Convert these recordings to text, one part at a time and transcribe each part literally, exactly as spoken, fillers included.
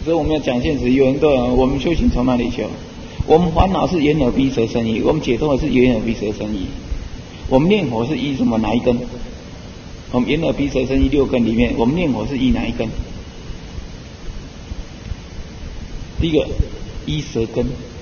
所以我们要讲现实。有很多人，我们修行从哪里修？我们烦恼是眼耳鼻舌身意，我们解脱的是眼耳鼻舌身意。我们念佛是依什么哪一根？我们眼耳鼻舌身意六根里面，我们念佛是依哪一根？第一个依舌根、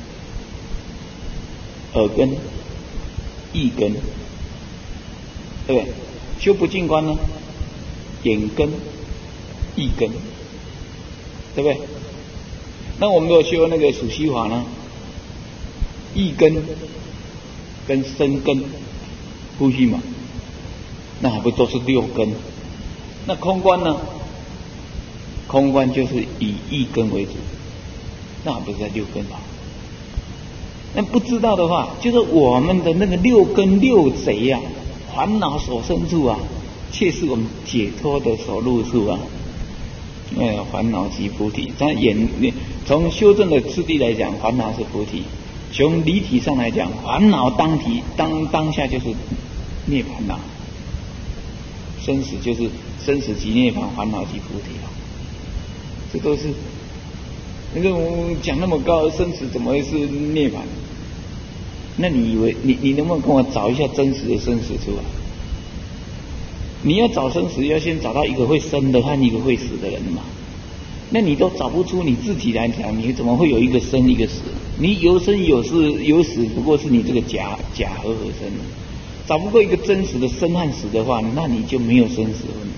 耳根、意根，对不对？修不净观呢，眼根、意根，对不对？那我们如果修那个属息法呢，意根跟身根，呼吸嘛，那还不都是六根？那空观呢？空观就是以意根为主，那还不是在六根吧？那不知道的话，就是我们的那个六根六贼啊，烦恼所生处啊，却是我们解脱的所入处啊。哎，烦恼即菩提。但眼从修正的次第来讲，烦恼是菩提；从离体上来讲，烦恼当体当当下就是涅槃了。生死就是生死即涅槃，烦恼即菩提了。这都是那个我讲那么高，生死怎么会是涅槃？那你以为你你能不能跟我找一下真实的生死出来？你要找生死，要先找到一个会生的和一个会死的人嘛。那你都找不出，你自己来讲，你怎么会有一个生一个死？你有生有死有死，不过是你这个假假合而生的。找不过一个真实的生和死的话，那你就没有生死问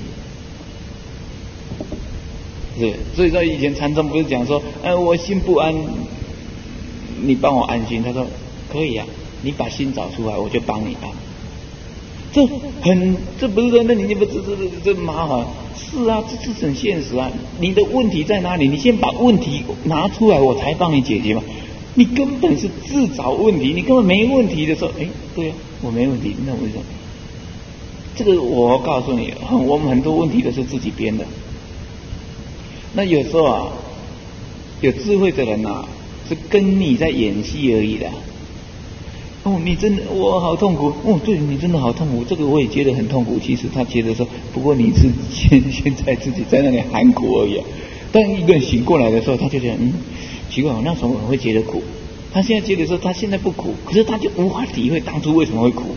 题。是，所以说以前禅宗不是讲说，呃，我心不安，你帮我安心。他说可以啊，你把心找出来，我就帮你安。这很，这不是说那你不这这这这麻烦？是啊，这这是很现实啊。你的问题在哪里？你先把问题拿出来，我才帮你解决嘛。你根本是自找问题，你根本没问题的时候，哎，对啊，我没问题，那为什么？这个我告诉你，我们很多问题都是自己编的。那有时候啊，有智慧的人啊，是跟你在演戏而已的。哦，你真的我好痛苦。哦，对你真的好痛苦，这个我也觉得很痛苦。其实他觉得说，不过你是现现在自己在那里喊苦而已啊。当一个人醒过来的时候，他就觉得嗯，奇怪，我那时候我会觉得苦。他现在觉得说他现在不苦，可是他就无法体会当初为什么会苦，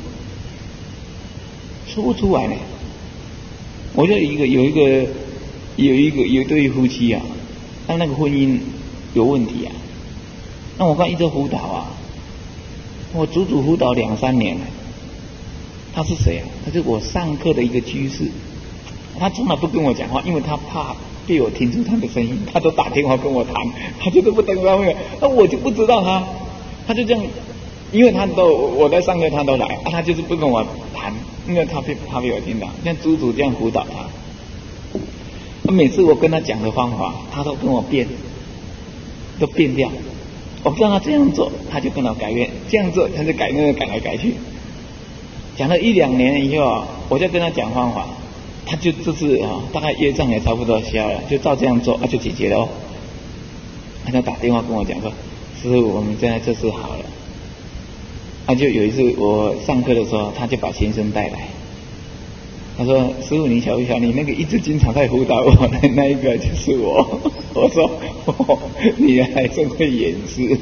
说不出来呢。我就一个有一个有一个有一对夫妻啊，他那个婚姻有问题啊。那我刚一直辅导啊。我足足辅导两三年了。他是谁啊？他是我上课的一个居士。他从来不跟我讲话，因为他怕被我听出他的声音，他都打电话跟我谈，他就是不等他问。那我就不知道他，他就这样，因为他都我在上课他都来，啊、他就是不跟我谈，因为他被他被我听到，像足足这样辅导他。每次我跟他讲的方法，他都跟我变，都变掉。我让他这样做，他就跟我改变；这样做，他就改那个改来改去。讲了一两年以后，我就跟他讲方法，他就这次啊，大概业障也差不多消了，就照这样做，啊，就解决了哦。他就打电话跟我讲说：“师父，我们现在这次好了。”他就有一次我上课的时候，他就把先生带来。他说：“师父，你晓不晓得你那个一直经常在辅导我的那一个就是我？”我说：“哦，你还真会演示。”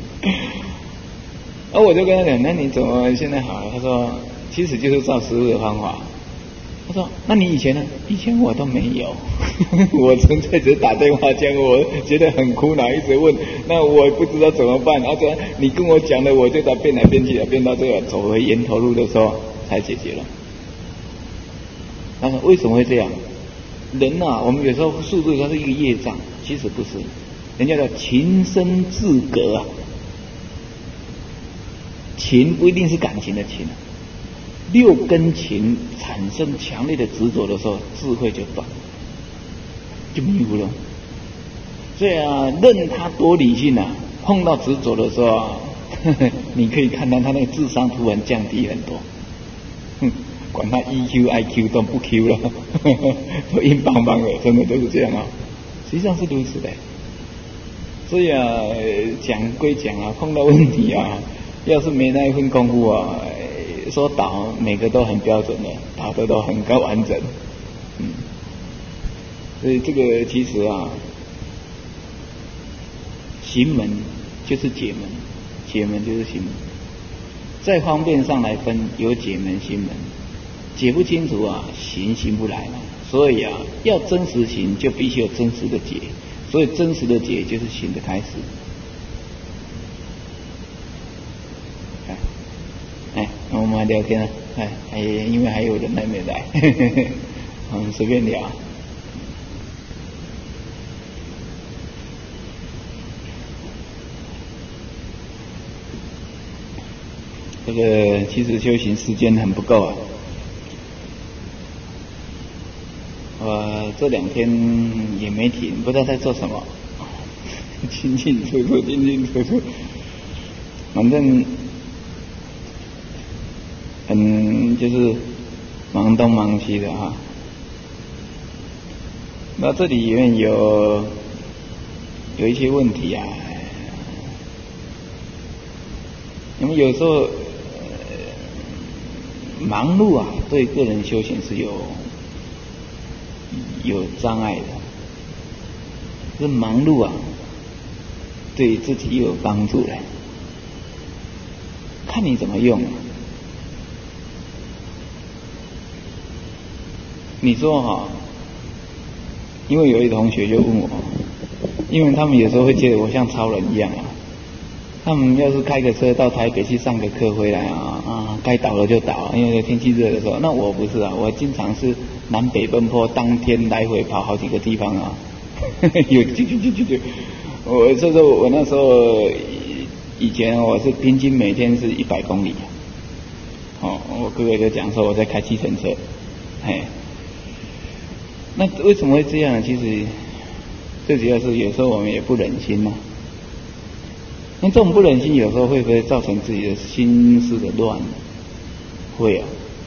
而我就跟他讲：“那你怎么现在好了？”他说：“其实就是照师父的方法。”他说：“那你以前呢？”以前我都没有，我纯粹只是打电话讲，我觉得很苦恼，一直问，那我不知道怎么办。而且你跟我讲的，我就在变来变去，变到这个走回源头路的时候才解决了。他说：“为什么会这样？人啊，我们有时候速度它是一个业障，其实不是，人家叫情生自隔啊。情不一定是感情的情，六根情产生强烈的执着的时候，智慧就断，就迷糊了。所以啊，任他多理性啊，碰到执着的时候啊，呵呵你可以看到他那个智商突然降低很多。哼。管他 E Q、I Q 都不 Q 了，呵呵都硬邦邦的，真的都是这样啊。实际上是如此的。所以啊，讲归讲啊，碰到问题啊，要是没那一份功夫啊，说导每个都很标准的，导的都很高完整。嗯，所以这个其实啊， 行门就是解门，解门就是行门。在方便上来分，有解门、行门，解不清楚啊，行行不来嘛。所以啊，要真实行，就必须有真实的解。所以真实的解就是行的开始。哎，哎，我们来聊天了，哎，哎，因为还有人还没来，呵呵呵，我们随便聊。这个其实修行时间很不够啊。我这两天也没停，不知道在做什么，清清楚楚，清清楚楚，反正很就是忙东忙西的哈。那这里面有有一些问题啊，因为有时候、呃、忙碌啊，对个人修行是有有障碍的。这忙碌啊，对自己有帮助嘞，看你怎么用啊。你说哈、哦，因为有一同学就问我，因为他们有时候会觉得我像超人一样啊。他们要是开个车到台北去上个课回来啊啊，该倒了就倒，因为天气热的时候。那我不是啊，我经常是南北奔波，当天来回跑好几个地方啊。有就就就就就，我这时候我那时候以前我是平均每天是一百公里。哦，我哥哥就讲说我在开计程车，哎，那为什么会这样？其实最主要是有时候我们也不忍心嘛、啊。那这种不忍心，有时候会不会造成自己的心思的乱？会啊。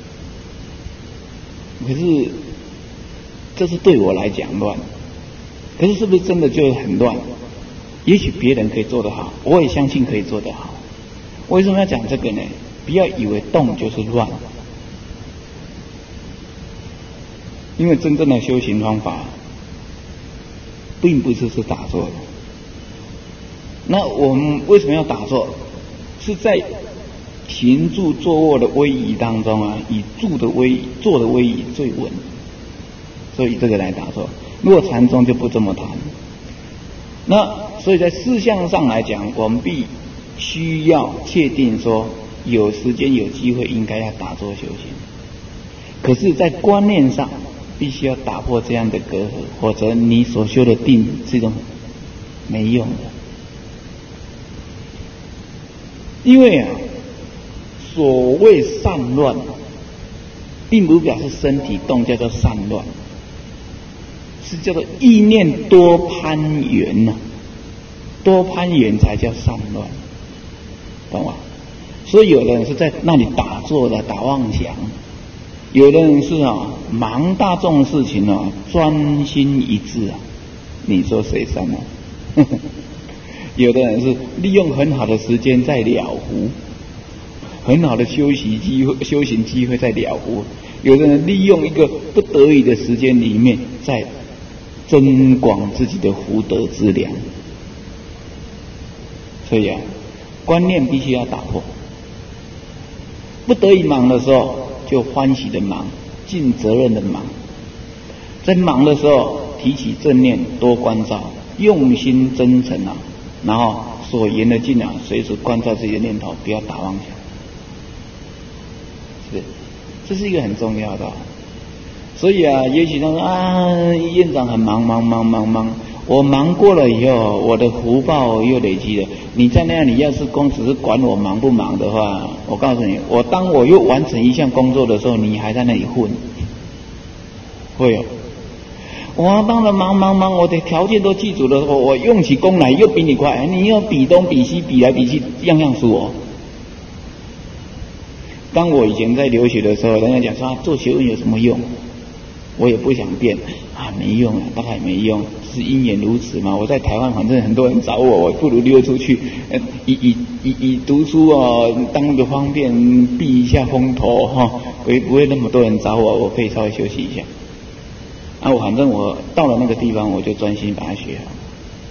可是这是对我来讲乱，可是是不是真的就很乱？也许别人可以做得好，我也相信可以做得好。为什么要讲这个呢？不要以为动就是乱，因为真正的修行方法，并不是是打坐的。那我们为什么要打坐？是在行住坐卧的威仪当中啊，以住的威仪、坐的威仪最稳，所以这个来打坐。如果禅宗就不这么谈。那所以在事项上来讲，我们必须要确定说，有时间有机会应该要打坐修行。可是，在观念上，必须要打破这样的隔阂，否则你所修的定是一种没用的。因为啊，所谓散乱，并不表示身体动叫做散乱，是叫做意念多攀缘呐、啊，多攀缘才叫散乱，懂吗？所以有的人是在那里打坐的，打妄想；有的人是啊，忙大众事情啊，专心一致啊。你说谁散啊？呵呵，有的人是利用很好的时间在了湖，很好的休息机会、修行机会在了湖；有的人利用一个不得已的时间里面，在增广自己的福德资粮。所以啊，观念必须要打破。不得已忙的时候，就欢喜的忙，尽责任的忙。在忙的时候，提起正念，多关照，用心真诚啊。然后所言的尽量随时关照自己的念头，不要打妄想。是，这是一个很重要的、哦。所以啊，也许他说啊，院长很忙忙忙忙忙，我忙过了以后，我的福报又累积了。你在那样，你要是光只是管我忙不忙的话，我告诉你，我当我又完成一项工作的时候，你还在那里混，会哦。我帮了忙忙忙，我的条件都记住了，我我用起功来又比你快，你要比东比西，比来比去，样样输我。当我以前在留学的时候，人家讲说、啊、做学问有什么用？我也不想变啊，没用啊，大概没用，是因缘如此嘛。我在台湾，反正很多人找我，我不如溜出去，呃、以以以以读书哦当个方便避一下风头哈、哦，不会不会那么多人找我，我可以稍微休息一下。啊，我反正我到了那个地方，我就专心把它学好。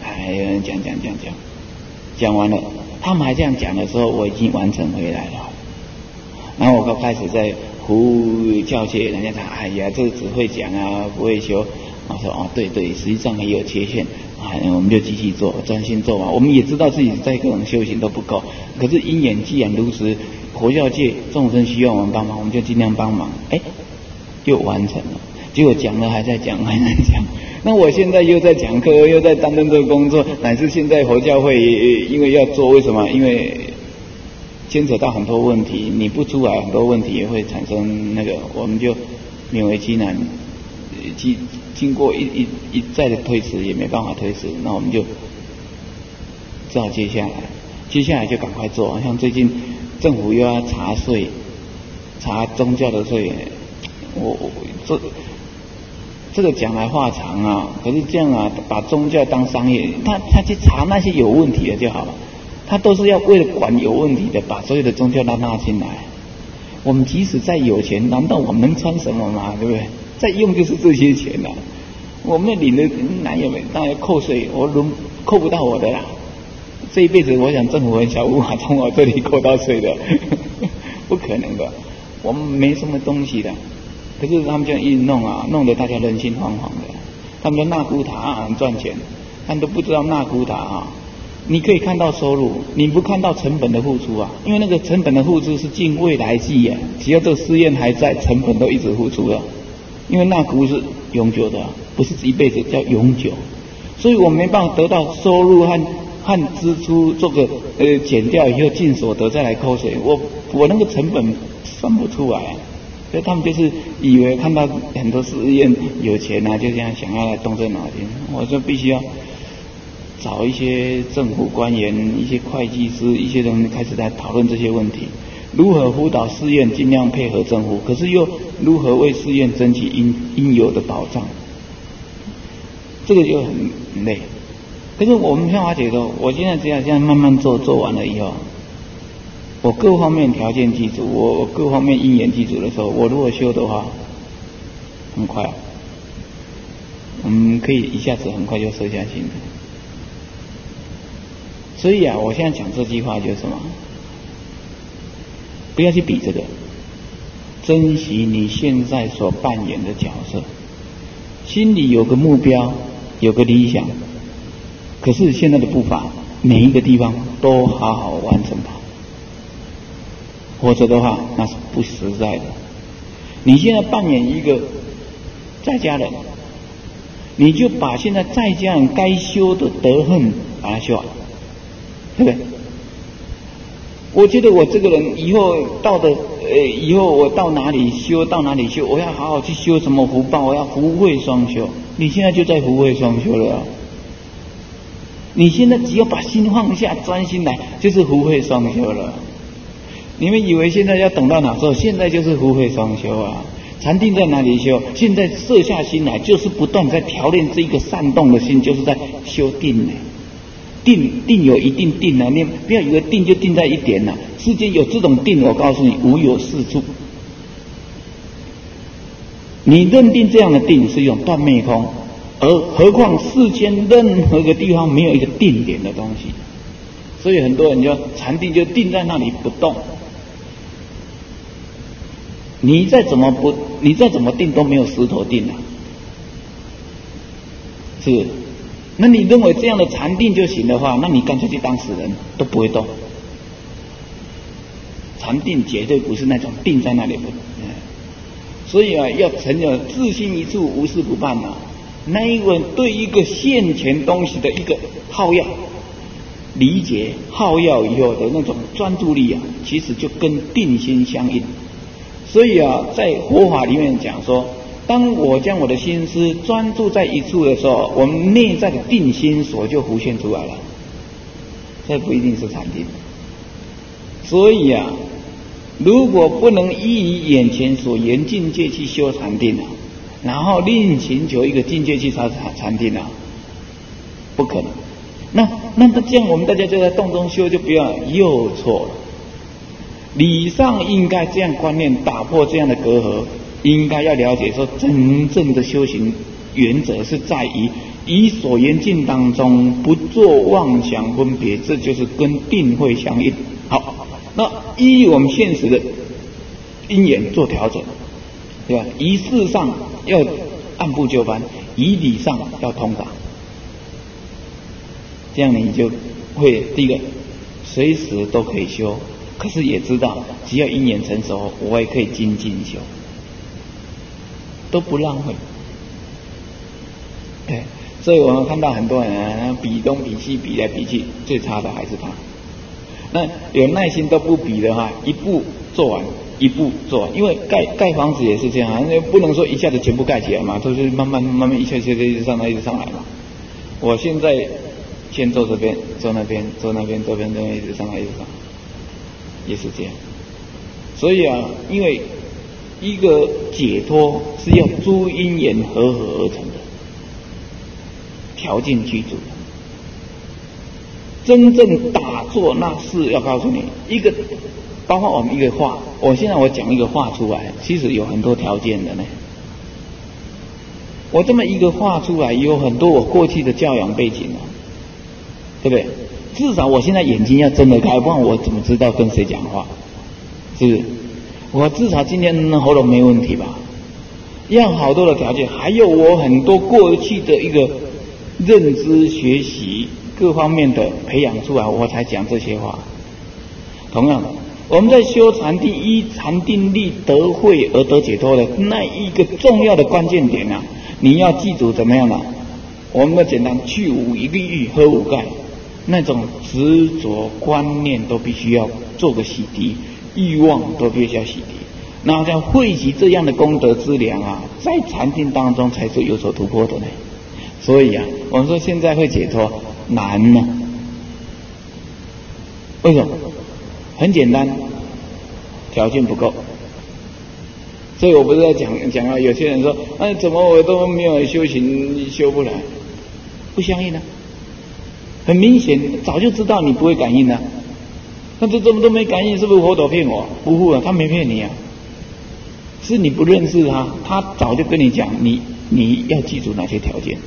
哎，有人讲讲讲讲，讲完了，他们还这样讲的时候，我已经完成回来了。然后我刚开始在胡教诫，人家讲，哎呀，这个只会讲啊，不会修。我说哦，对对，实际上也有缺陷，啊，我们就继续做，专心做完。我们也知道自己在各种修行都不够，可是因缘既然如此，佛教界众生需要我们帮忙，我们就尽量帮忙。哎，又完成了。结果讲了还在讲，还在讲。那我现在又在讲课，又在担任这个工作，乃至现在佛教会因为要做，为什么？因为牵扯到很多问题，你不出来，很多问题也会产生那个，我们就勉为其难，经经过一一一再的推迟，也没办法推迟，那我们就只好接下来，接下来就赶快做。像最近政府又要查税，查宗教的税，我我这这个讲来话长啊，可是这样啊，把宗教当商业，他他去查那些有问题的就好了。他都是要为了管有问题的，把所有的宗教都纳进来。我们即使再有钱，难道我们能穿什么吗？对不对？再用就是这些钱啊。我们领的哪有？当然扣税，我轮扣不到我的啦。这一辈子，我想政府很小无法从我这里扣到税的，不可能的。我们没什么东西的，可是他们这样一弄啊，弄得大家人心惶惶的。他们说纳古塔啊很赚钱，但都不知道纳古塔啊。你可以看到收入，你不看到成本的付出啊，因为那个成本的付出是尽未来计啊，只要这个试验还在，成本都一直付出了，因为那股是永久的，不是一辈子，叫永久，所以我没办法得到收入和和支出做个呃减掉以后净所得再来扣税，我我那个成本算不出来啊，所以他们就是以为看到很多试验有钱啊，就这样想要来动这脑筋，我就必须要找一些政府官员、一些会计师、一些人开始在讨论这些问题，如何辅导试验，尽量配合政府，可是又如何为试验争取应应有的保障，这个就很累。可是我们像华姐说，我现在这样这样慢慢做，做完了以后，我各方面条件记住，我各方面因缘记住的时候，我如果修的话，很快啊，我们可以一下子很快就摄下心的。所以啊，我现在讲这句话就是什么？不要去比这个，珍惜你现在所扮演的角色，心里有个目标，有个理想，可是现在的步伐，每一个地方都好好完成它，否则的话，那是不实在的。你现在扮演一个在家人，你就把现在在家人该修的德行把它修好。对不对？我觉得我这个人以后到的，呃，以后我到哪里修，到哪里修，我要好好去修什么福报，我要福慧双修。你现在就在福慧双修了啊！你现在只要把心放下，专心来，就是福慧双修了。你们以为现在要等到哪时候？现在就是福慧双修啊！禅定在哪里修？现在摄下心来，就是不断在调练这一个善动的心，就是在修定呢。定定有一定定啊，你不要以为定就定在一点啊，世间有这种定，我告诉你无有是处。你认定这样的定是一种断灭空，而何况世间任何个地方没有一个定点的东西，所以很多人就禅定就定在那里不动，你再怎么不，你再怎么定都没有石头定啊，是。那你认为这样的禅定就行的话，那你干脆去当死人都不会动。禅定绝对不是那种定在那里不，所以啊，要成有自心一处，无事不办啊。那一个对一个现前东西的一个好要理解、好要以后的那种专注力啊，其实就跟定心相应。所以啊，在佛法里面讲说，当我将我的心思专注在一处的时候，我们内在的定心所就浮现出来了。这不一定是禅定。所以啊，如果不能依你眼前所言境界去修禅定啊，然后另寻求一个境界去查禅定啊，不可能。那那这样我们大家就在洞中修，就不要又错了。理上应该这样观念，打破这样的隔阂。应该要了解说，真正的修行原则是在于以所缘境当中不做妄想分别，这就是跟定会相应。好，那依我们现实的因缘做调整，对吧？仪式上要按部就班，仪理上要通达，这样你就会第一个随时都可以修，可是也知道只要因缘成熟，我也可以精进修，都不浪费。对，所以我们看到很多人啊，比东比西，比来比去，最差的还是他。那有耐心都不比的话，一步做完，一步做完，因为盖盖房子也是这样，不能说一下子全部盖起来嘛，都是慢慢慢慢一下一下一直上来，一直上来嘛。我现在先做这边，做那边，做那边，做那边，一直上来，一直上来，也是这样。所以啊，因为一个解脱是要诸因缘合合而成的条件具足。真正打坐那是要告诉你一个，包括我们一个画，我现在我讲一个画出来，其实有很多条件的呢。我这么一个画出来，有很多我过去的教养背景啊，对不对？至少我现在眼睛要睁得开，不然我怎么知道跟谁讲话？是不是？我至少今天喉咙没问题吧？要好多的条件，还有我很多过去的一个认知学习各方面的培养出来，我才讲这些话。同样的，我们在修禅定，依禅定力得慧而得解脱的那一个重要的关键点啊，你要记住怎么样呢、啊？我们的简单去无一粒欲合五盖，那种执着观念都必须要做个洗涤，欲望都必须要洗涤。那像汇集这样的功德之粮啊，在禅定当中才是有所突破的呢。所以啊，我们说现在会解脱难呢，为什么？很简单，条件不够。所以我不是在讲讲啊，有些人说，哎，怎么我都没有修行，修不来，不相应啊。很明显，早就知道你不会感应啊。那这怎么都没感应，是不是佛陀骗我？不会啊，他没骗你啊，是你不认识他，他早就跟你讲，你你要记住哪些条件。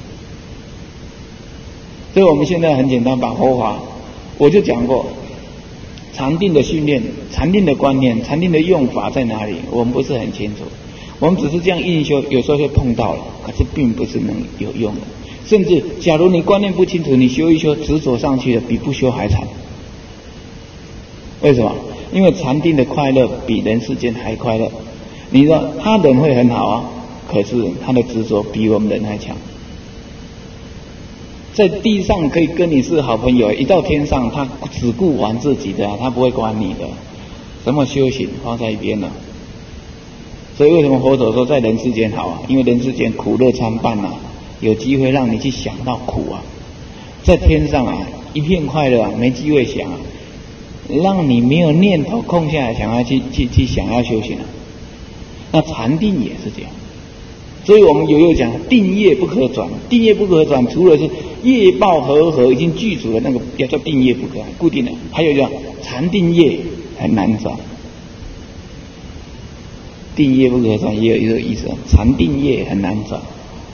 所以我们现在很简单，把佛法，我就讲过，禅定的训练、禅定的观念、禅定的用法在哪里，我们不是很清楚。我们只是这样硬修，有时候就碰到了，可是并不是能有用的。甚至，假如你观念不清楚，你修一修，执着上去了，比不修还惨。为什么？因为禅定的快乐比人世间还快乐。你说他人会很好啊，可是他的执着比我们人还强。在地上可以跟你是好朋友，一到天上他只顾玩自己的、啊，他不会管你的。什么修行放在一边了。所以为什么佛陀说在人世间好啊？因为人世间苦乐参半啊，有机会让你去想到苦啊。在天上啊，一片快乐啊，没机会想啊，让你没有念头空下来，想要去去去想要修行啊。那禅定也是这样。所以我们有有讲定业不可转，定业不可转，除了是业报合合已经具足的那个要叫定业不可固定的，还有叫禅定业很难转。定业不可转也有一个意思，禅定业很难转。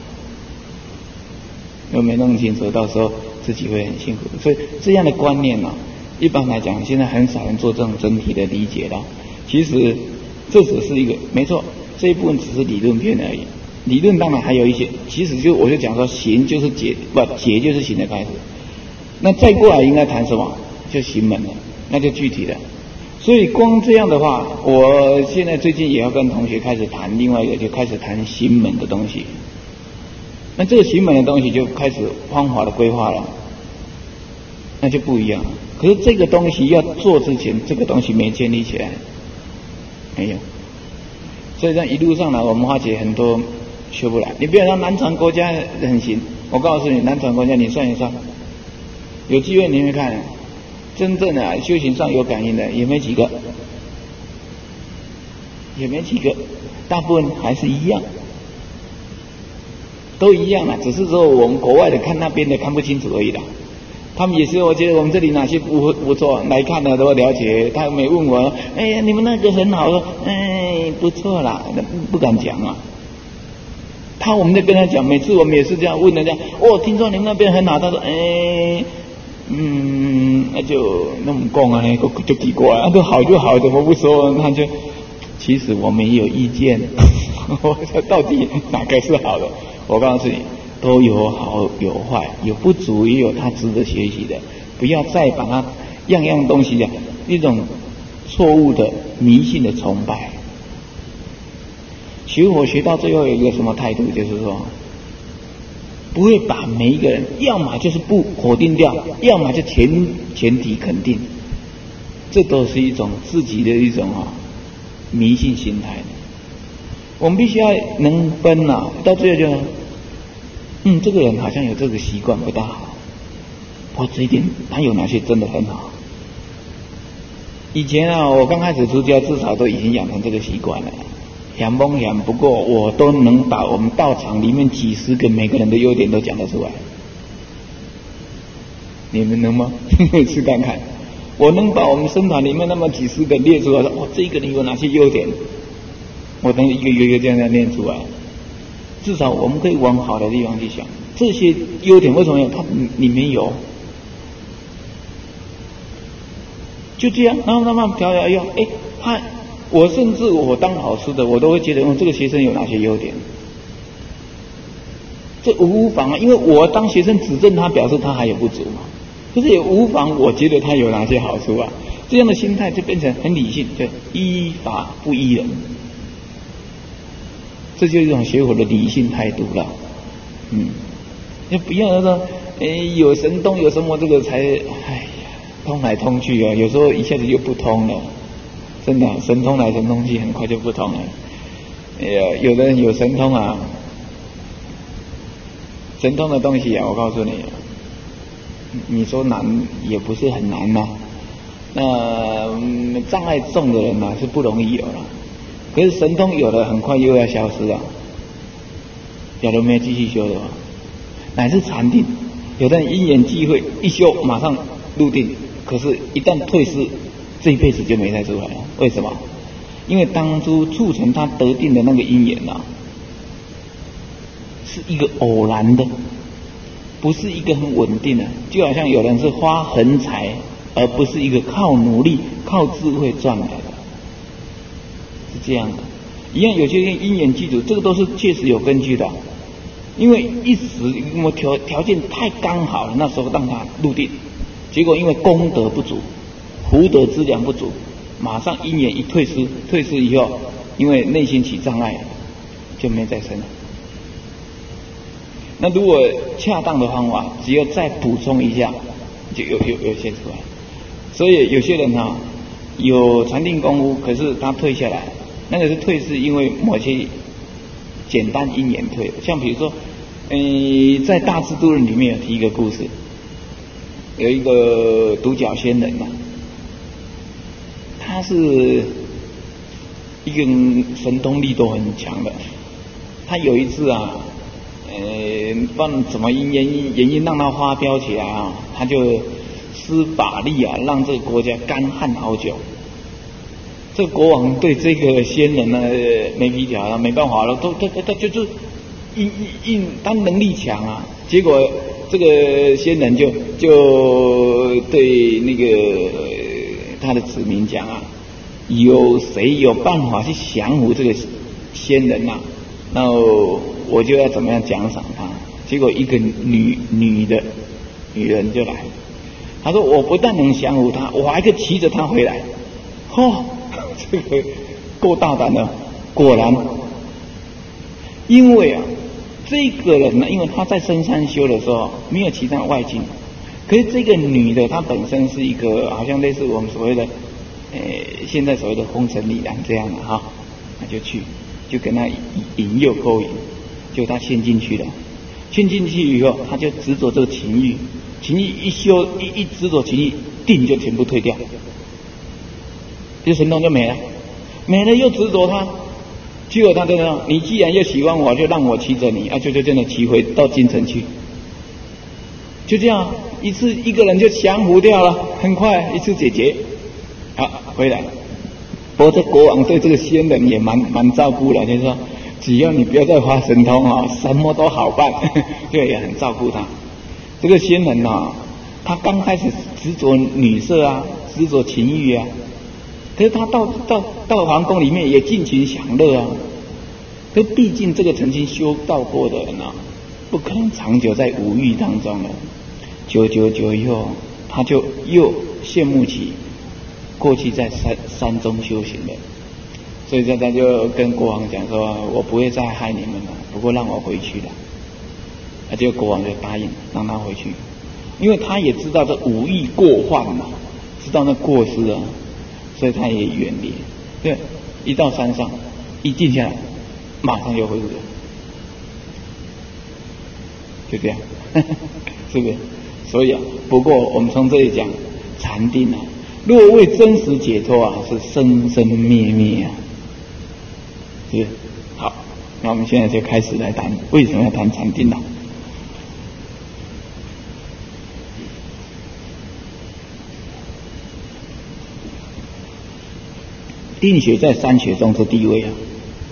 又没弄清楚，到时候自己会很辛苦。所以这样的观念呢、啊，一般来讲，现在很少人做这种整体的理解了。其实这只是一个没错，这一部分只是理论片而已。理论当然还有一些，其实就我就讲说，行就是解，不解就是行的开始。那再过来应该谈什么？就行门了，那就具体的。所以光这样的话，我现在最近也要跟同学开始谈另外一个，就开始谈行门的东西。那这个行门的东西就开始方法的规划了，那就不一样了。可是这个东西要做之前，这个东西没建立起来，没有。所以这一路上来，我们发觉很多修不来。你不要说南传国家很行，我告诉你，南传国家你算一算，有机会你会看，真正的、啊、修行上有感应的也没几个，也没几个，大部分还是一样，都一样啦，只是说我们国外的看那边的看不清楚而已啦。他们也是，我觉得我们这里哪些不不错，来看的都了解。他没问我，哎呀，你们那个很好，说，哎，不错啦，不不敢讲啊。 他我们在跟他讲，每次我们也是这样问人家，哦，听说你们那边很好，他说，哎，嗯，那就那么讲啊，就奇怪啊，都好就好，怎么不说？他就，其实我们也有意见，我说到底哪个是好的？我告诉你，都有好有坏，有不足也有他值得学习的，不要再把它样样东西讲一种错误的迷信的崇拜。学佛学到最后有一个什么态度，就是说不会把每一个人要么就是不否定掉，要么就前前提肯定，这都是一种自己的一种啊、哦、迷信心态。我们必须要能分啊，到最后就嗯这个人好像有这个习惯不大好，不过这一点他有哪些真的很好。以前啊我刚开始出家至少都已经养成这个习惯了，养蒙养，不过我都能把我们道场里面几十个每个人的优点都讲得出来。你们能吗？试看看，我能把我们僧团里面那么几十个列出来，说哦，这个人有哪些优点，我能一个一个这样念出来。至少我们可以往好的地方去想，这些优点为什么有？他里面有，就这样，然后慢慢调调用，哎，他。我甚至我当老师的，我都会觉得，哦，这个学生有哪些优点？这无妨啊，因为我当学生指正他，表示他还有不足嘛。可是也无妨，我觉得他有哪些好处啊？这样的心态就变成很理性，就依法不依人，这就是一种学佛的理性态度了。嗯，你不要说，哎，有神通有什么这个才，哎呀，通来通去啊，有时候一下子就不通了。真的，神通来神通去，很快就不通了。呃，有的人有神通啊，神通的东西啊，我告诉你，你说难也不是很难呐、啊。那、呃、障碍重的人呐、啊、是不容易有了，可是神通有了，很快又要消失了。假如没有继续修的话，乃至禅定，有的人因缘际会一修，马上入定，可是一旦退失。这一辈子就没再出来了，为什么？因为当初促成他得定的那个因缘啊，是一个偶然的，不是一个很稳定的。就好像有人是花横财，而不是一个靠努力、靠智慧赚来的，是这样的。一样，有些人因缘具足，这个都是确实有根据的。因为一时因为条条件太刚好了，那时候让他入定，结果因为功德不足。福德资粮不足，马上因缘一退失，退失以后，因为内心起障碍，就没再生了。那如果恰当的方法，只要再补充一下，就有有有些出来。所以有些人啊，有禅定功夫，可是他退下来，那个是退是因为某些简单因缘退。像比如说，嗯、呃，在《大智度论》里面有提一个故事，有一个独角仙人呐、啊。他是一个神通力都很强的，他有一次啊，呃，不知道怎么因原因原因让他发飙起来啊，他就施法力啊，让这个国家干旱好久。这个国王对这个仙人呢没皮条了，没办法了，都他他他就是因因他能力强啊，结果这个仙人就就对那个他的子民讲啊，有谁有办法去降服这个仙人呐、啊？那我就要怎么样奖赏他？结果一个女女的女人就来，她说我不但能降服他，我还可以骑着他回来。哦，这个够大胆的，果然，因为啊，这个人呢，因为他在深山修的时候没有其他外境，可是这个女的她本身是一个好像类似我们所谓的，呃，现在所谓的风尘里然这样的哈，那就去，就跟他引诱勾引，就他陷进去了，陷进去以后，他就执着这个情欲，情欲一修一一执着情欲，定就全部退掉。就神通就没了，没了又执着他，结果他就说：“你既然又喜欢我，就让我骑着你啊！”就就真的骑回到京城去，就这样一次一个人就降服掉了，很快一次解决，好回来。不过这国王对这个仙人也蛮蛮照顾的，就是说， 只要你不要再发神通啊，什么都好办，就也很照顾他。这个仙人啊，他刚开始执着女色啊，执着情欲啊，可是他到到到皇宫里面也尽情享乐啊。可是毕竟这个曾经修道过的人啊，不可能长久在五欲当中了。久久久以后，他就又羡慕起过去在山山中修行的，所以他他就跟国王讲说：“我不会再害你们了，不过让我回去了。”而且国王就答应让他回去，因为他也知道这五欲过患嘛，知道那过失啊，所以他也远离。对，一到山上，一静下来，马上就恢复了，就这样，是不是？所以啊，不过我们从这里讲禅定啊，若为真实解脱啊，是生生灭灭啊，是不是？好，那我们现在就开始来谈为什么要谈禅定啊。定学在三学中是第一位啊，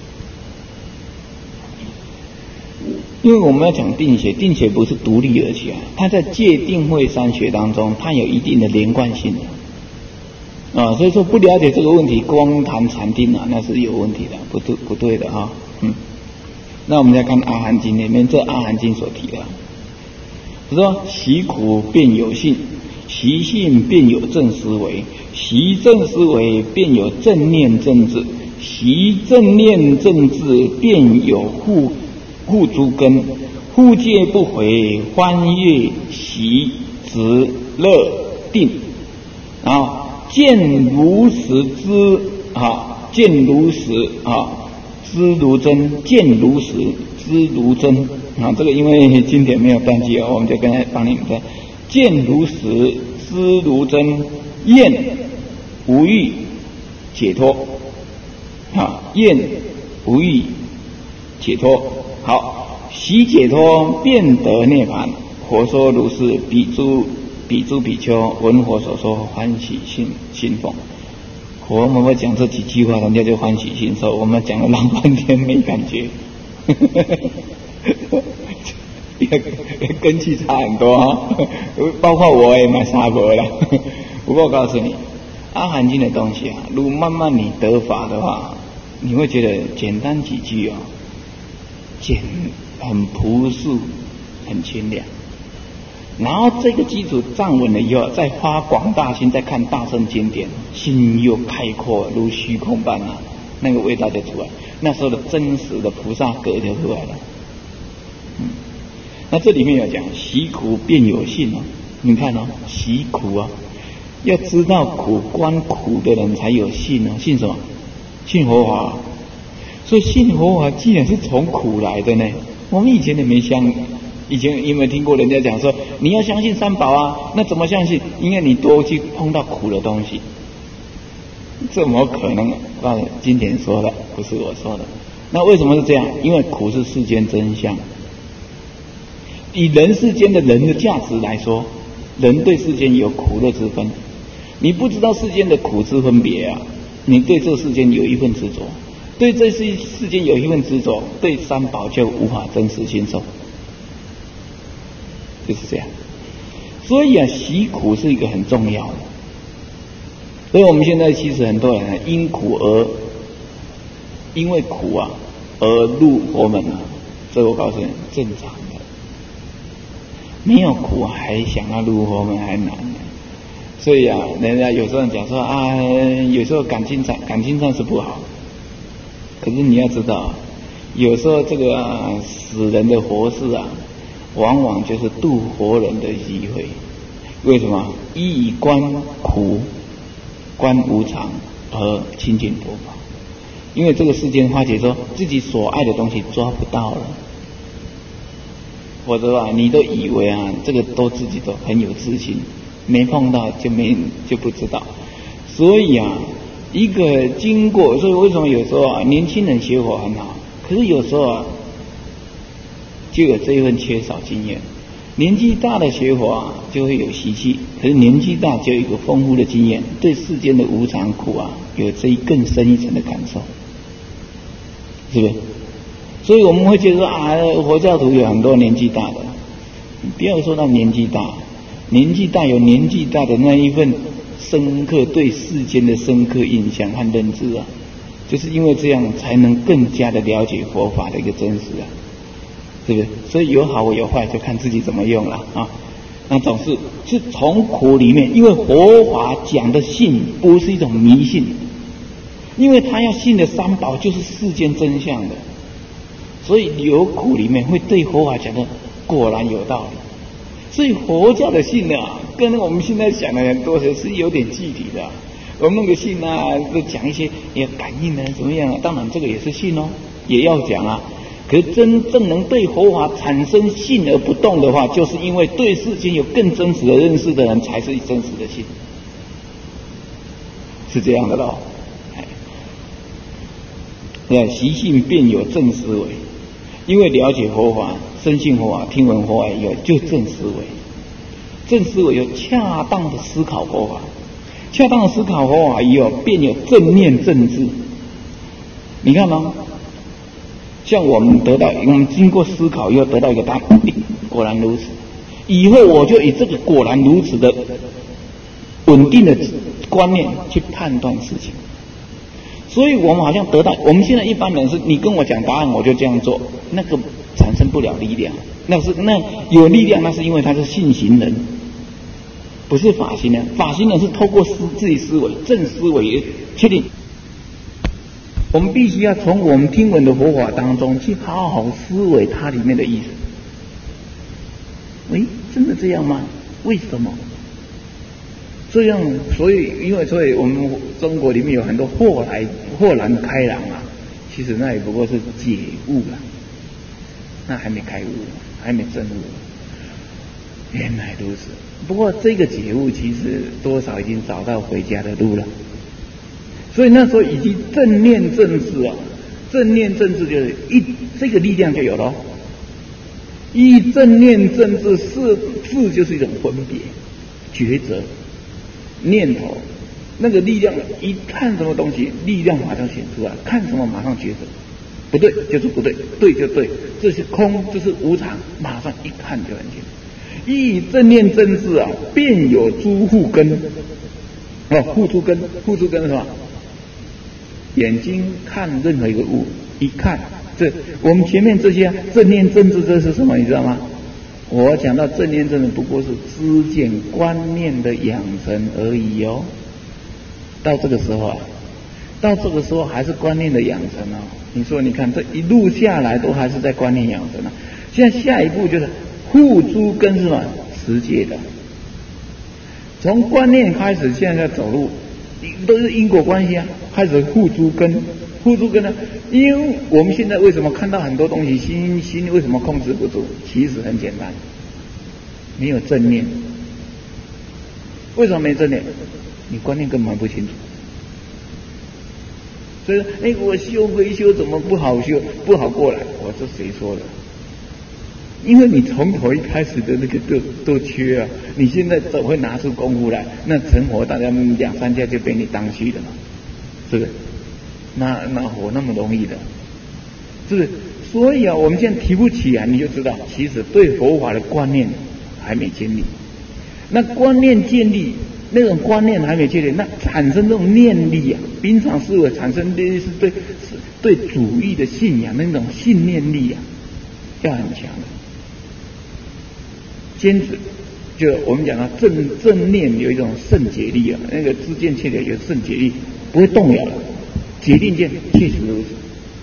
因为我们要讲定学，定学不是独立而起啊，它在戒定慧三学当中，它有一定的连贯性啊，所以说不了解这个问题，光谈禅定啊，那是有问题的，不对不对的啊，嗯。那我们再看《阿含经》里面，这《阿含经》所提的，他说：习苦便有性，习性便有正思维，习正思维便有正念正智，习正念正智便有护护诸根，护戒不回，欢悦习执乐定，然后见如实知啊，见如实啊，知如真，见如实，知如真啊。这个因为经典没有断句啊，我们就跟帮你们说：见如实，知如真，厌无欲解脱啊，厌无欲解脱。好，习解脱便得涅槃。佛说如是，比诸比诸比丘闻佛所说，欢喜心心奉。我们会讲这几句话，人家就欢喜心受。我们讲了老半天没感觉，根气差很多啊，包括我也蛮傻婆了。不过我告诉你，阿含经的东西啊，如果慢慢你得法的话，你会觉得简单几句哦，简很朴素，很清凉。然后这个基础站稳了以后，再发广大心，再看大乘经典，心又开阔如虚空般啊，那个味道就出来，那时候的真实的菩萨格就出来了。嗯，那这里面有讲习苦便有性哦，你看哦，习苦啊，要知道苦，观苦的人才有信哦，信什么？信佛法。所以信佛法既然是从苦来的呢，我们以前也没相。以前有没有听过人家讲说，你要相信三宝啊？那怎么相信？因为你多去碰到苦的东西，怎么可能？啊，经典说的，不是我说的。那为什么是这样？因为苦是世间真相。以人世间的人的价值来说，人对世间有苦乐之分。你不知道世间的苦之分别啊，你对这世间有一份执着，对这世世间有一份执着，对三宝就无法真实心受。就是这样，所以啊，习苦是一个很重要的。所以我们现在其实很多人因苦而，因为苦啊而入佛门啊，这我告诉你，正常的。没有苦还想要入佛门还难呢。所以啊，人家有时候讲说啊，有时候感情上感情上是不好，可是你要知道，有时候这个、啊、死人的活事啊。往往就是度活人的机会。为什么？一以观苦、观无常而亲近佛法。因为这个世间发觉说自己所爱的东西抓不到了，否则啊，你都以为啊，这个都自己都很有自信，没碰到就没就不知道。所以啊，一个经过，所以为什么有时候啊，年轻人学佛很好，可是有时候啊。就有这一份缺少经验，年纪大的学佛啊，就会有习气；可是年纪大就有一个丰富的经验，对世间的无常苦啊，有这一更深一层的感受，是不是？ 所以我们会觉得啊，佛教徒有很多年纪大的，你不要说他年纪大，年纪大有年纪大的那一份深刻对世间的深刻印象和认知啊，就是因为这样才能更加的了解佛法的一个真实啊，对不对？所以有好有坏，就看自己怎么用了啊。那总是是从苦里面，因为佛法讲的信不是一种迷信，因为他要信的三宝就是世间真相的，所以有苦里面会对佛法讲的果然有道理。所以佛教的信啊，跟我们现在想的很多是有点具体的、啊。我们那个信啊，都讲一些也感应啊，怎么样啊？当然这个也是信哦，也要讲啊。可是真正能对佛法产生信而不动的话，就是因为对世间有更真实的认识的人，才是真实的信，是这样的咯。对，习性便有正思维，因为了解佛法、深信佛法、听闻佛法以后，就正思维。正思维有恰当的思考佛法，恰当的思考佛法以后，便有正念正知。你看哦，像我们得到，我们经过思考以后得到一个答案，果然如此。以后我就以这个果然如此的稳定的观念去判断事情。所以我们好像得到，我们现在一般人是，你跟我讲答案，我就这样做，那个产生不了力量。那是那有力量，那是因为他是信行人，不是法行人。法行人是透过思自己思维，正思维确定。我们必须要从我们听闻的佛法当中去好好思维它里面的意思。喂，真的这样吗？为什么？这样，所以因为所以我们中国里面有很多豁来豁然开朗啊，其实那也不过是解悟了，那还没开悟，还没真悟。原来如此。不过这个解悟其实多少已经找到回家的路了。所以那时候以及正念正知啊，正念正知就是一这个力量就有了。一正念正知是智就是一种分别、抉择、念头，那个力量一看什么东西，力量马上显出来，看什么马上抉择，不对就是不对，对就对，这是空，这是无常，马上一看就很清楚。一正念正知啊，便有诸护根。哦，护诸根，护诸根是什么？眼睛看任何一个物，一看，这我们前面这些正念正知这是什么？你知道吗？我讲到正念正知，不过是知见观念的养成而已哦。到这个时候啊，到这个时候还是观念的养成哦。你说，你看这一路下来都还是在观念养成啊。现在下一步就是护诸根是什么？持戒的。从观念开始，现在在走路，都是因果关系啊。开始护诸根，护诸根呢？因为我们现在为什么看到很多东西，心心为什么控制不住？其实很简单，没有正念。为什么没正念？你观念根本不清楚。所以，哎，我修归修，怎么不好修，不好过来？我这谁说的？因为你从头一开始的那个都都缺啊，你现在总会拿出功夫来，那成活大家两三家就被你当虚了嘛，是不是？那那活那么容易的，是不是？所以啊，我们现在提不起来，你就知道，其实对佛法的观念还没建立。那观念建立，那种观念还没建立，那产生这种念力啊，平常思维产生的是对是对主义的信仰那种信念力啊，要很强的。坚持，就我们讲到正正念有一种圣解力啊，那个知见切的有圣解力，不会动摇的，决定见确实如此，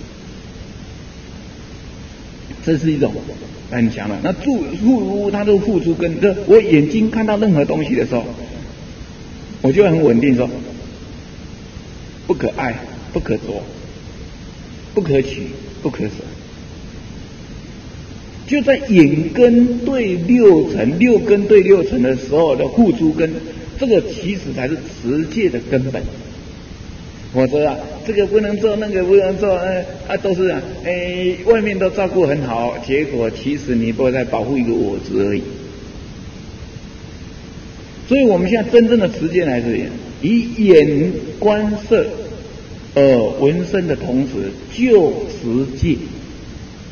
这是一种很强的。那助付他都付出跟这，我眼睛看到任何东西的时候，我就很稳定说，不可爱，不可着，不可取，不可舍。就在眼根对六尘，六根对六尘的时候的护诸根，这个其实才是持戒的根本。否则啊，这个不能做，那个不能做，呃啊，都是啊，哎，外面都照顾很好，结果其实你都在保护一个我执而已。所以我们现在真正的持戒来是以眼观色、耳闻声的同时，就持戒。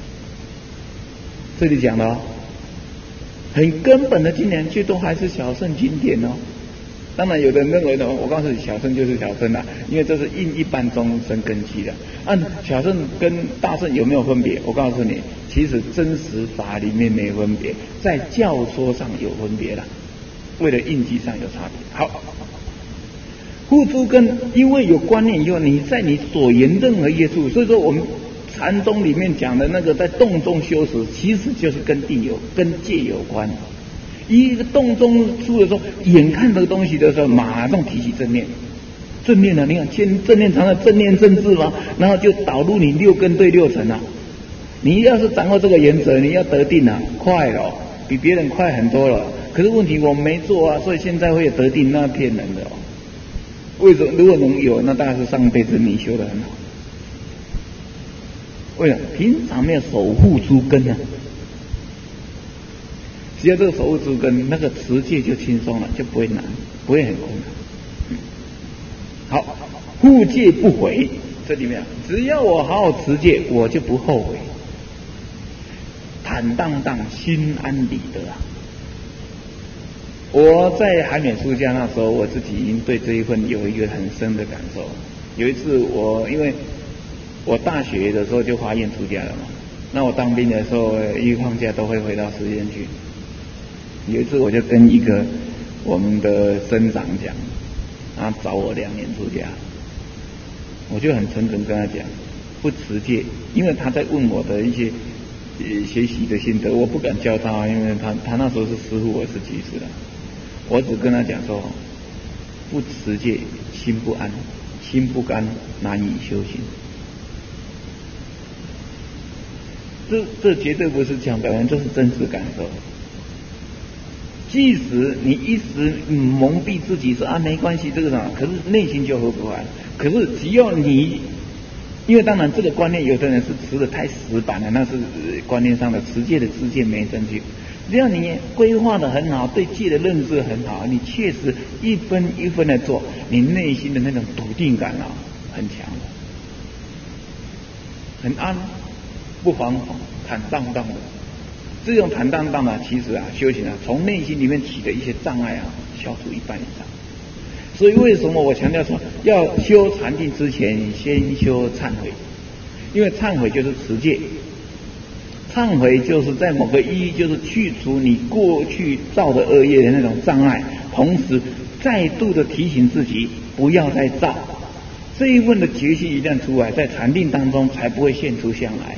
这里讲的哦，很根本的经典，却都还是小乘经典哦。当然，有的人认为呢，我告诉你，小乘就是小乘啦，因为这是应一般众生根基的。按小乘跟大乘有没有分别？我告诉你，其实真实法里面没分别，在教说上有分别啦，为了印记上有差别。好，护诸根，因为有观念以后，你在你所言任何业处，所以说我们禅宗里面讲的那个在洞中修持，其实就是跟定有、跟戒有关。一个洞中出的时候，眼看这个东西的时候，马上提起正念。正念呢，你看先正念常常正念正治嘛，然后就导入你六根对六尘啊。你要是掌握这个原则，你要得定啊，快了、哦，比别人快很多了。可是问题我没做啊，所以现在会有得定，那骗人的哦。为什么？如果能有，那大概是上辈子你修得很好。为什么？平常没有守护诸根呢、啊？只要这个守护诸根，那个持戒就轻松了，就不会难，不会很困难。嗯、好，护戒不悔，这里面只要我好好持戒，我就不后悔，坦荡荡，心安理得啊！我在还没出家那时候，我自己已经对这一份有一个很深的感受。有一次我因为我大学的时候就发愿出家了嘛，那我当兵的时候一放假都会回到实验去。有一次我就跟一个我们的僧长讲，他找我两年出家，我就很诚恳跟他讲，不持戒，因为他在问我的一些呃学习的心得，我不敢教他，因为他他那时候是师父，我是居士的，我只跟他讲说，不持戒心不安，心不甘难以修行。这这绝对不是讲表演，这是真实感受。即使你一时蒙蔽自己说啊没关系这个啥，可是内心就合不来。可是只要你，因为当然这个观念有的人是持的太死板了，那是观念上的持戒的知见没证据。只要你规划的很好，对戒的认识很好，你确实一分一分的做，你内心的那种笃定感啊很强，很安，不惶恐，坦荡荡的。这种坦荡荡啊，其实啊，修行啊，从内心里面起的一些障碍啊，消除一半以上。所以为什么我强调说，要修禅定之前，先修忏悔？因为忏悔就是持戒，忏悔就是在某个意义，就是去除你过去造的恶业的那种障碍，同时再度的提醒自己不要再造。这一份的决心一旦出来，在禅定当中才不会现出相来。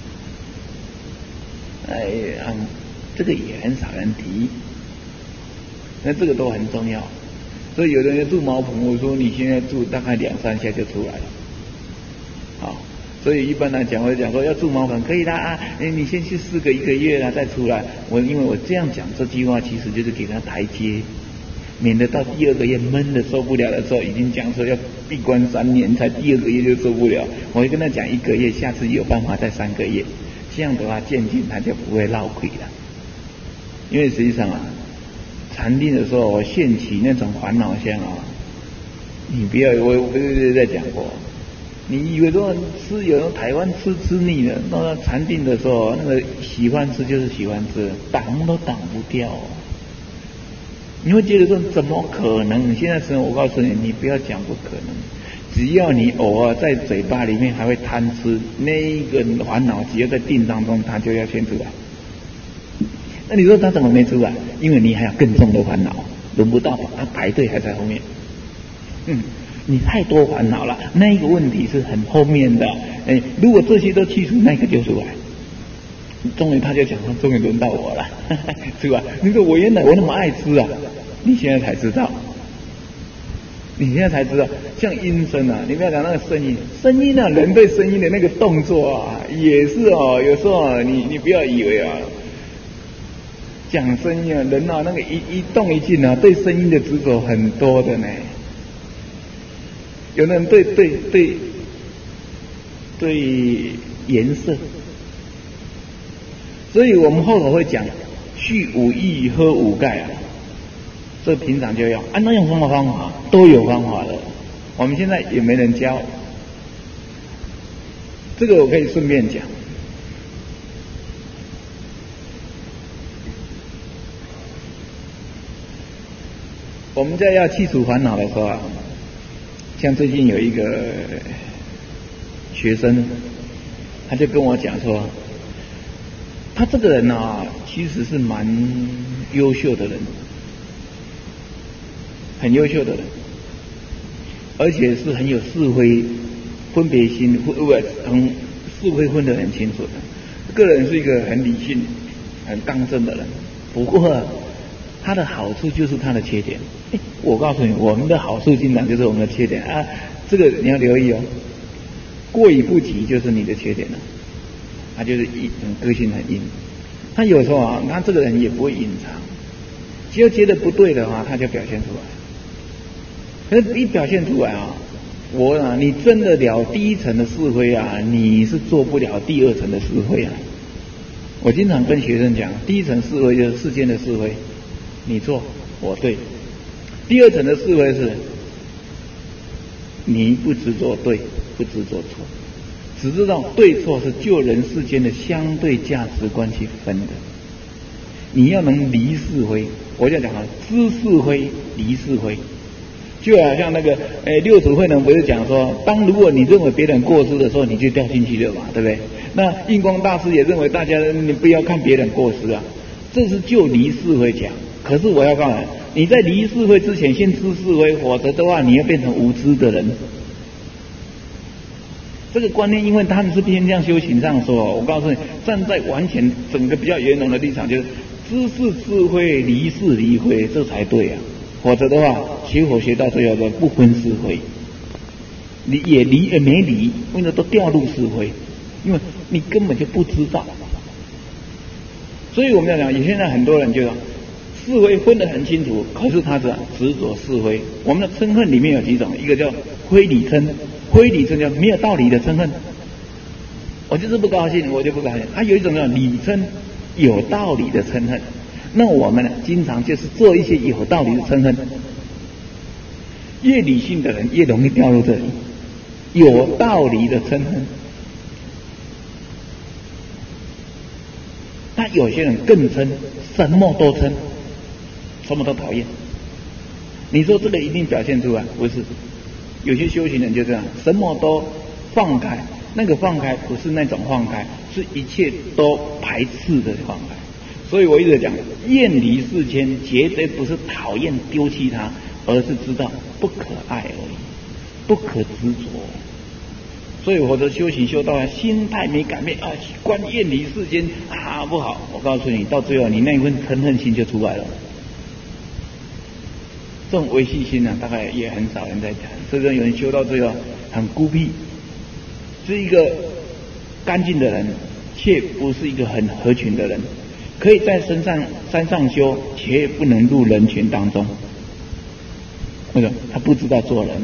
哎，嗯，这个也很少人提，那这个都很重要。所以有的人住茅棚，我说你现在住大概两三下就出来了，好，所以一般来讲，我讲说要住茅棚可以啦啊，哎，你先去试个一个月啦，再出来。我因为我这样讲这句话，其实就是给他台阶，免得到第二个月闷的受不了的时候，已经讲说要闭关三年，才第二个月就受不了。我会跟他讲一个月，下次有办法再三个月。这样的话，渐渐他就不会落亏了。因为实际上啊，禅定的时候现起那种烦恼相啊，你不要，我我不是在讲过，你以为说吃有人台湾吃吃腻了，到禅定的时候，那个喜欢吃就是喜欢吃，挡都挡不掉、哦。你会觉得说怎么可能？你现在是我告诉你，你不要讲不可能。只要你偶尔在嘴巴里面还会贪吃，那一个烦恼，只要在定当中，它就要现出来。那你说他怎么没出来？因为你还有更重的烦恼，轮不到他排队还在后面。嗯，你太多烦恼了，那一个问题是很后面的。哎，如果这些都去除，那个就出来。终于他就讲说，终于轮到我了，是吧？你说我原来我那么爱吃啊，你现在才知道。你现在才知道，像音声啊，你不要讲那个声音，声音啊，人对声音的那个动作啊，也是哦。有时候啊，你你不要以为啊，讲声音啊，人啊，那个一一动一静啊，对声音的执着很多的呢。有的人对对对对颜色，所以我们后头会讲去五益喝五钙啊。这平常就要按那种什么方法都有方法的，我们现在也没人教。这个我可以顺便讲， 我们在要去除烦恼的时候啊，像最近有一个学生，他就跟我讲说，他这个人啊，其实是蛮优秀的人，很优秀的人，而且是很有是非分别心，不不很是非分得很清楚的。个人是一个很理性、很刚正的人，不过他的好处就是他的缺点。我告诉你，我们的好处经常就是我们的缺点啊，这个你要留意哦。过于不及就是你的缺点了，他就是阴，个性很阴。他有时候啊，他这个人也不会隐藏，只要觉得不对的话，他就表现出来。可是一表现出来啊，我啊，你真的了第一层的是非啊，你是做不了第二层的是非啊。我经常跟学生讲，第一层是非就是世间的是非，你错我对；第二层的是非是，你不执着对，不执着错，只知道对错是就人世间的相对价值观去分的。你要能离是非，我就讲了，知是非，离是非。就好像那个诶六祖慧能不是讲说，当如果你认为别人过失的时候，你就掉进去了嘛，对不对？那印光大师也认为大家你不要看别人过失啊，这是就离是非讲。可是我要告诉你，你在离是非之前先知是非，否则的话你要变成无知的人。这个观念，因为他们是偏向修行上说，我告诉你，站在完全整个比较圆融的立场，就是知是是非，离是离非，这才对啊。否则的话，学佛学到最后的不分是非，你也离也没离，为什么都掉入是非？因为你根本就不知道。所以我们要讲，现在很多人就说是非分得很清楚，可是他是执着是非。我们的嗔恨里面有几种，一个叫非理嗔，非理嗔叫没有道理的嗔恨，我就是不高兴，我就不高兴。还、啊、有一种叫理嗔，有道理的嗔恨。那我们呢，经常就是做一些有道理的嗔恨。越理性的人越容易掉入这里，有道理的嗔恨。那有些人更嗔，什么都嗔，什么都讨厌。你说这个一定表现出来？不是，有些修行人就这样，什么都放开。那个放开不是那种放开，是一切都排斥的放开。所以我一直讲，厌离世间绝对不是讨厌丢弃它，而是知道不可爱而已，不可执着。所以我的修行修到心态没改变啊，观厌离世间啊不好。我告诉你，到最后你那一份嗔恨心就出来了。这种维系心呢、啊，大概也很少人在谈。所以说有人修到最后很孤僻，是一个干净的人，却不是一个很合群的人。可以在山上山上修，却不能入人群当中。为什么？他不知道做人。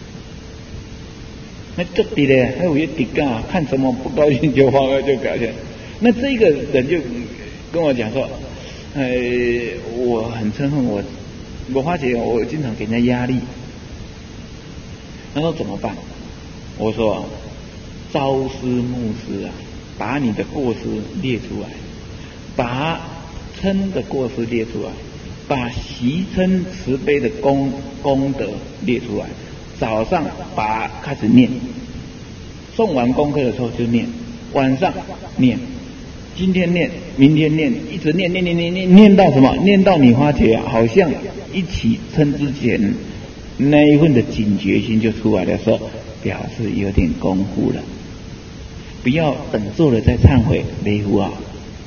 那这里呢，还有一点啊，看什么不高兴就发就表现。那这个人就跟我讲说，呃，我很嗔恨我，我发觉我经常给人家压力。他说怎么办？我说，朝思暮思啊，把你的过失列出来。把嗔的过失列出来，把习嗔慈悲的功功德列出来。早上把开始念，送完功课的时候就念，晚上念，今天念，明天念，一直念念念念念念到什么？念到你发觉好像一起嗔之前那一份的警觉心就出来的时候，表示有点功夫了。不要等做了再忏悔，没福啊！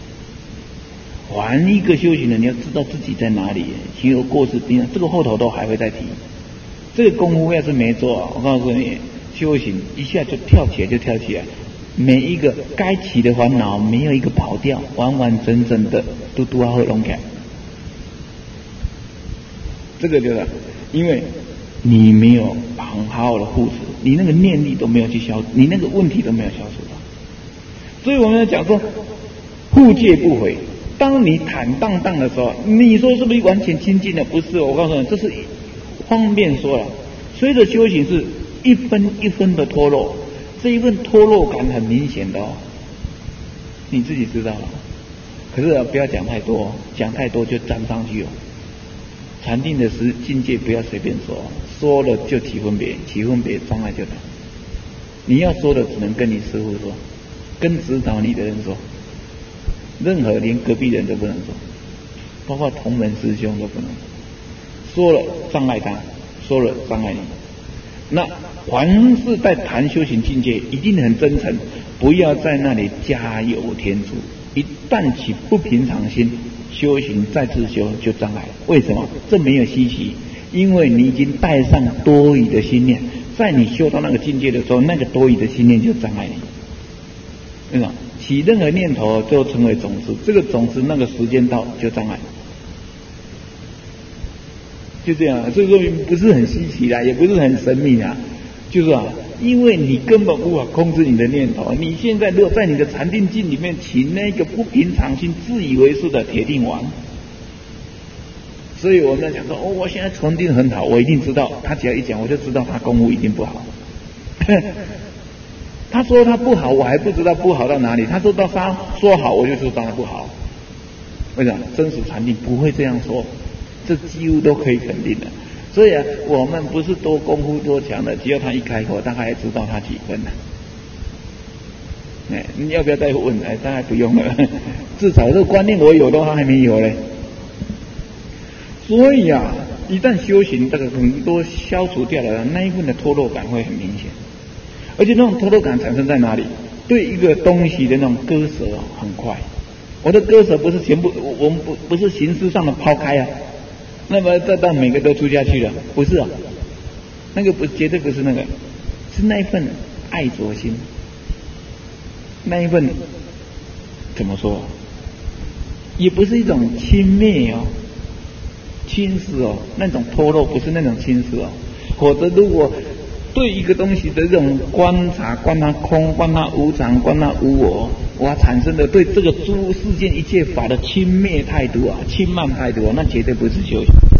还一个修行人，你要知道自己在哪里，行有过失，这个后头都还会再提。这个功夫要是没做，我告诉你，修行一下就跳起来就跳起来，每一个该起的烦恼没有一个跑掉，完完整整的都都要会弄开。这个就是因为你没有很好好的护持，你那个念力都没有去消，你那个问题都没有消除到。所以我们要讲说，护戒不毁。当你坦荡荡的时候，你说是不是完全清净了？不是，我告诉你，这是方便说了。随着修行是一分一分的脱落，这一份脱落感很明显的哦，你自己知道了。可是、啊、不要讲太多，讲太多就沾上去了。 禅定的时境界不要随便说，说了就起分别，起分别障碍就来。你要说的只能跟你师父说，跟指导你的人说，任何连隔壁人都不能说，包括同门师兄都不能说，说了障碍他，说了障碍你。那凡是在谈修行境界，一定很真诚，不要在那里加油添醋。一旦起不平常心，修行再自修就障碍。为什么？这没有稀奇，因为你已经带上多余的心念，在你修到那个境界的时候，那个多余的心念就障碍你。对吧？起任何念头就成为种子，这个种子那个时间到就障碍。就这样，所以说不是很稀奇啦，也不是很神秘啦，就是啊，因为你根本无法控制你的念头。你现在如果在你的禅定境里面起那个不平常心、自以为是的铁定王，所以我们在讲说，哦，我现在禅定很好，我一定知道，他只要一讲，我就知道他功夫一定不好。他说他不好，我还不知道不好到哪里。他说到他说好，我就知道他不好。为什么？真实禅定不会这样说。这几乎都可以肯定的，所以啊，我们不是多功夫多强的，只要他一开口，大概知道他几分了。哎，你要不要再问？哎，大概不用了，至少这个观念我有的话还没有嘞。所以啊，一旦修行，这个很多消除掉了，那一份的脱落感会很明显，而且那种脱落感产生在哪里？对一个东西的那种割舍很快。我的割舍不是全部，我们不不是形式上的抛开啊。那么再到每个都出下去了，不是啊，那个不绝对不是那个，是那一份爱着心，那一份怎么说？也不是一种轻蔑哦，轻视哦，那种脱落不是那种轻视哦。否则如果对一个东西的这种观察，观它空，观它无常，观它无我，我产生的对这个诸世间一切法的轻蔑态度啊，轻慢态度啊，那绝对不是修行。